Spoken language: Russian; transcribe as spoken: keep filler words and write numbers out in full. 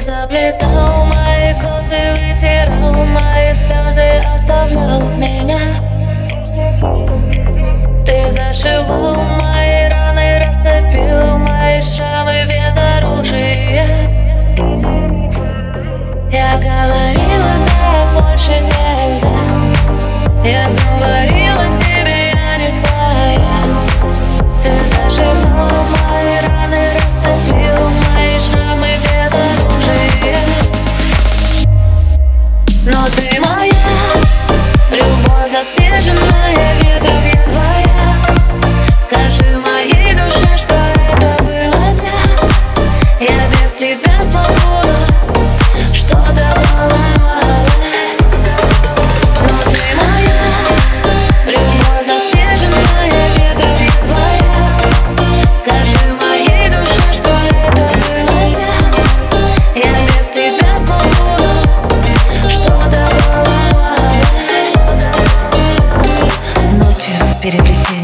заплетал мои косы, вытирал мои слезы, оставлял меня. Ты зашивал мои раны, растопил мои шрамы безоружия. Я говорила, так больше нельзя. Я говорила тебе, я не твоя. Ты зашивал мои раны, растопил мои шрамы безоружия. Но ты моя, любовь заснеженная ветром января. Скажи моей душе, что это было зря. Я без тебя смогу что-то поломать. Но ты моя, любовь заснеженная ветром января. Скажи моей душе, что это было зря. Я без тебя смогу что-то поломать. Ночью переплетение